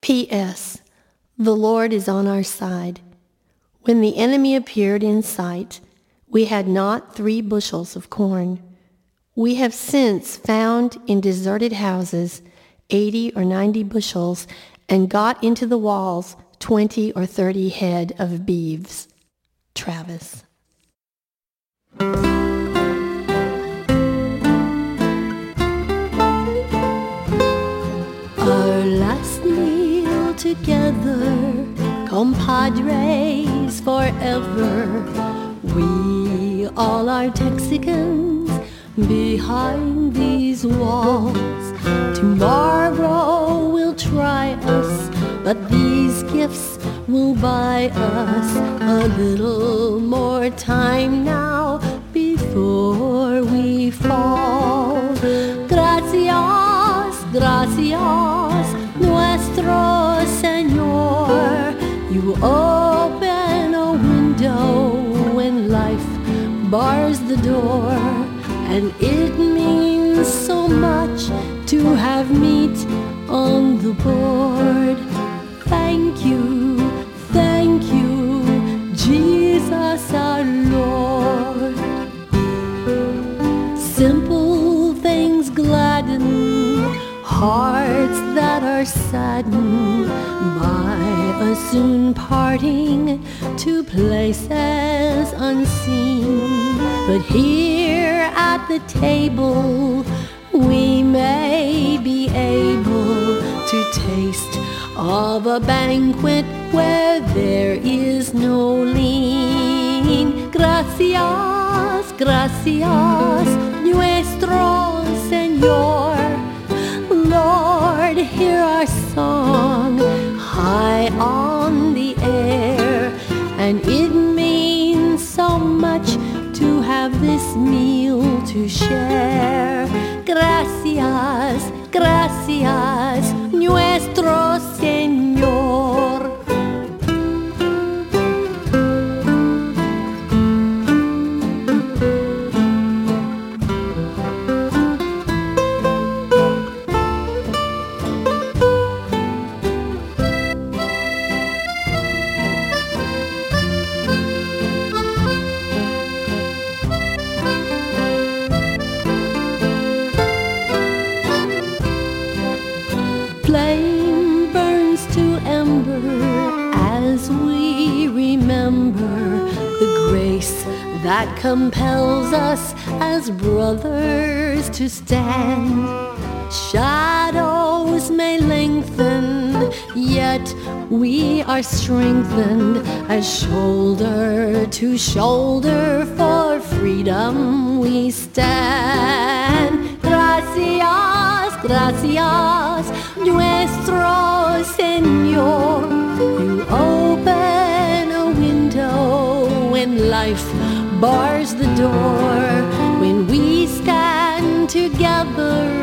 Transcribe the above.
P.S. The Lord is on our side. When the enemy appeared in sight, we had not 3 bushels of corn. We have since found in deserted houses 80 or 90 bushels and got into the walls 20 or 30 head of beeves. Travis. Our last meal together, compadres forever. We all are Texicans behind these walls. Tomorrow will try us, but these gifts will buy us a little more time now before we fall. Gracias, gracias, nuestro Señor. You open a window when life bars the door, and it means so much to have meat on the board. Thank you, Jesus our Lord. Simple things gladden hearts that are saddened by a soon parting to places unseen. But here at the table we may be able to taste of a banquet where there is no lean. Gracias, gracias, nuestro Señor. Lord, hear our song high on the air, and it means so much to have this meal to share. Gracias, gracias, nuestro Señor. Flame burns to ember as we remember the grace that compels us as brothers to stand. Shadows may lengthen, yet we are strengthened as shoulder to shoulder for freedom we stand. Gracias, gracias, nuestro Señor. You open a window when life bars the door. When we stand together